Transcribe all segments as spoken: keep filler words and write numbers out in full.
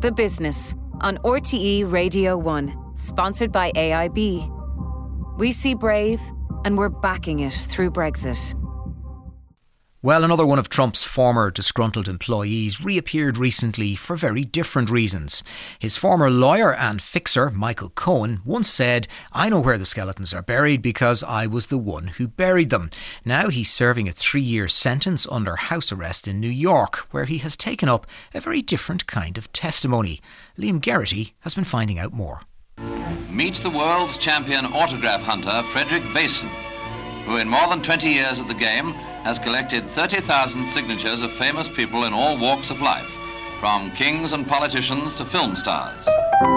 The Business on R T E Radio one, sponsored by A I B. We see Brave and we're backing it through Brexit. Well, another one of Trump's former disgruntled employees reappeared recently for very different reasons. His former lawyer and fixer, Michael Cohen, once said, "I know where the skeletons are buried because I was the one who buried them." Now he's serving a three-year sentence under house arrest in New York, where he has taken up a very different kind of testimony. Liam Geraghty has been finding out more. Meet the world's champion autograph hunter, Frederick Bason, who in more than twenty years at the game has collected thirty thousand signatures of famous people in all walks of life, from kings and politicians to film stars.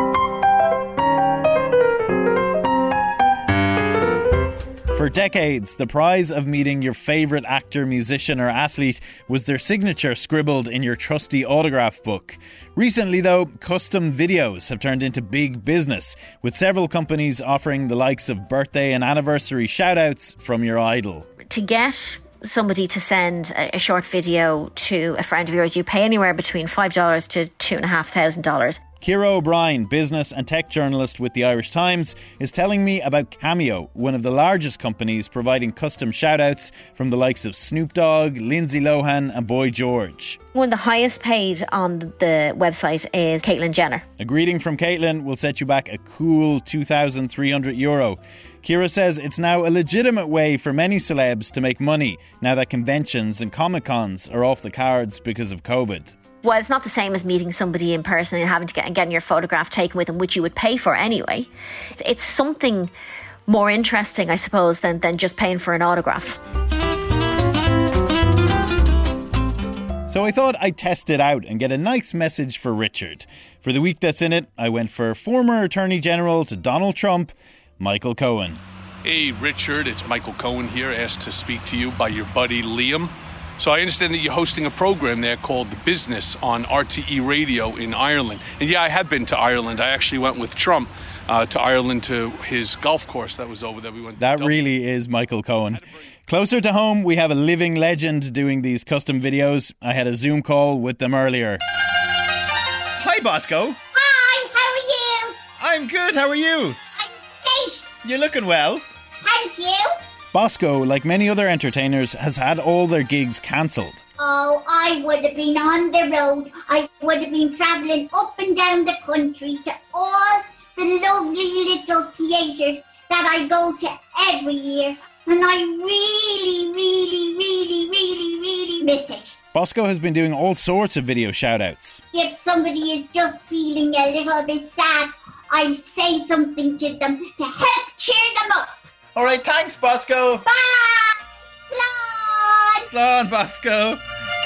For decades, the prize of meeting your favourite actor, musician or athlete was their signature scribbled in your trusty autograph book. Recently, though, custom videos have turned into big business, with several companies offering the likes of birthday and anniversary shout-outs from your idol. To get somebody to send a, a short video to a friend of yours, you pay anywhere between five dollars to two thousand five hundred dollars. Ciara O'Brien, business and tech journalist with the Irish Times, is telling me about Cameo, one of the largest companies providing custom shout-outs from the likes of Snoop Dogg, Lindsay Lohan and Boy George. One of the highest paid on the website is Caitlyn Jenner. A greeting from Caitlyn will set you back a cool two thousand three hundred euro. Ciara says it's now a legitimate way for many celebs to make money now that conventions and Comic-Cons are off the cards because of COVID. Well, it's not the same as meeting somebody in person and having to get and getting your photograph taken with them, which you would pay for anyway. It's, it's something more interesting, I suppose, than, than just paying for an autograph. So I thought I'd test it out and get a nice message for Richard. For the week that's in it, I went for former Attorney General to Donald Trump, Michael Cohen. Hey, Richard, it's Michael Cohen here, asked to speak to you by your buddy Liam. So I understand that you're hosting a program there called The Business on R T E Radio in Ireland. And yeah, I have been to Ireland. I actually went with Trump uh, to Ireland to his golf course that was over there. We went. That to really is Michael Cohen. Closer to home, we have a living legend doing these custom videos. I had a Zoom call with them earlier. Hi, Bosco. Hi, how are you? I'm good, how are you? I'm great. You're looking well. Thank you. Bosco, like many other entertainers, has had all their gigs cancelled. Oh, I would have been on the road. I would have been travelling up and down the country to all the lovely little theatres that I go to every year. And I really, really, really, really, really miss it. Bosco has been doing all sorts of video shout-outs. If somebody is just feeling a little bit sad, I'd say something to them to help cheer them up. All right, thanks, Bosco. Bye! Slán! Slán, Bosco.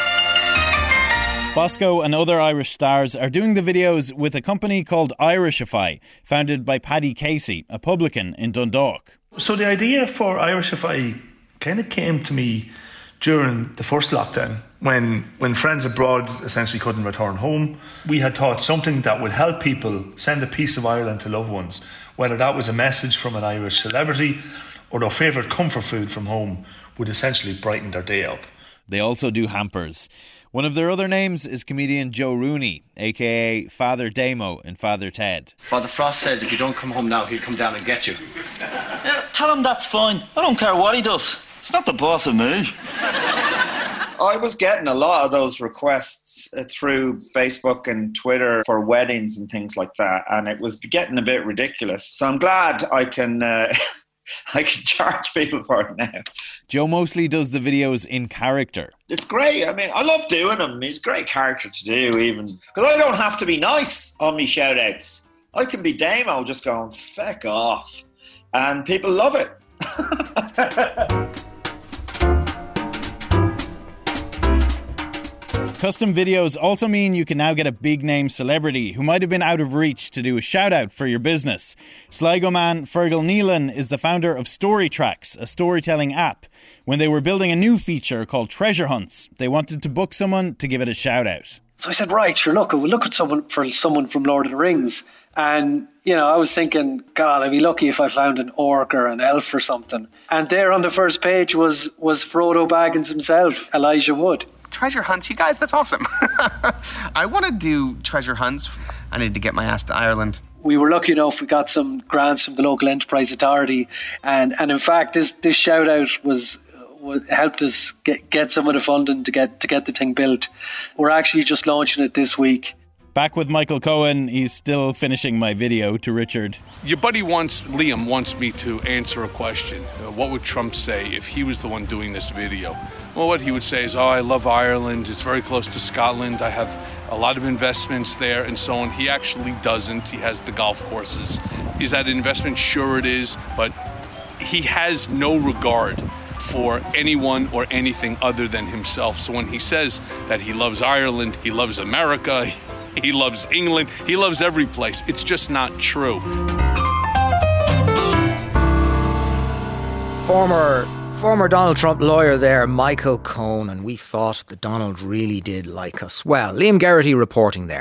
Bosco and other Irish stars are doing the videos with a company called Irishify, founded by Paddy Casey, a publican in Dundalk. So the idea for Irishify kind of came to me during the first lockdown, when when friends abroad essentially couldn't return home. We had thought something that would help people send a piece of Ireland to loved ones, whether that was a message from an Irish celebrity or their favourite comfort food from home, would essentially brighten their day up. They also do hampers. One of their other names is comedian Joe Rooney, aka Father Damo in Father Ted. Father Frost said if you don't come home now, he'll come down and get you. Yeah, tell him that's fine. I don't care what he does. He's not the boss of me. I was getting a lot of those requests uh, through Facebook and Twitter for weddings and things like that, and it was getting a bit ridiculous. So I'm glad I can uh, I can charge people for it now. Joe mostly does the videos in character. It's great. I mean, I love doing them. He's a great character to do, even because I don't have to be nice on me shout-outs. I can be Damo just going, feck off, and people love it. Custom videos also mean you can now get a big-name celebrity who might have been out of reach to do a shout-out for your business. Sligo man Fergal Nealon is the founder of StoryTracks, a storytelling app. When they were building a new feature called Treasure Hunts, they wanted to book someone to give it a shout-out. So I said, right, sure, look, we'll look at someone for someone from Lord of the Rings. And, you know, I was thinking, God, I'd be lucky if I found an orc or an elf or something. And there on the first page was, was Frodo Baggins himself, Elijah Wood. treasure hunts. You guys, that's awesome. I want to do treasure hunts. I need to get my ass to Ireland. We were lucky enough, we got some grants from the local enterprise authority, and, and in fact this, this shout out was, was helped us get, get some of the funding to get to get the thing built. We're actually just launching it this week. Back with Michael Cohen, he's still finishing my video to Richard. Your buddy wants, Liam wants me to answer a question. Uh, what would Trump say if he was the one doing this video? Well, what he would say is, oh, I love Ireland, it's very close to Scotland, I have a lot of investments there and so on. He actually doesn't. He has the golf courses. Is that an investment? Sure it is, but he has no regard for anyone or anything other than himself. So when he says that he loves Ireland, he loves America, he loves England, he loves every place, it's just not true. Former Former Donald Trump lawyer there, Michael Cohen, and we thought that Donald really did like us. Well, Liam Geraghty reporting there.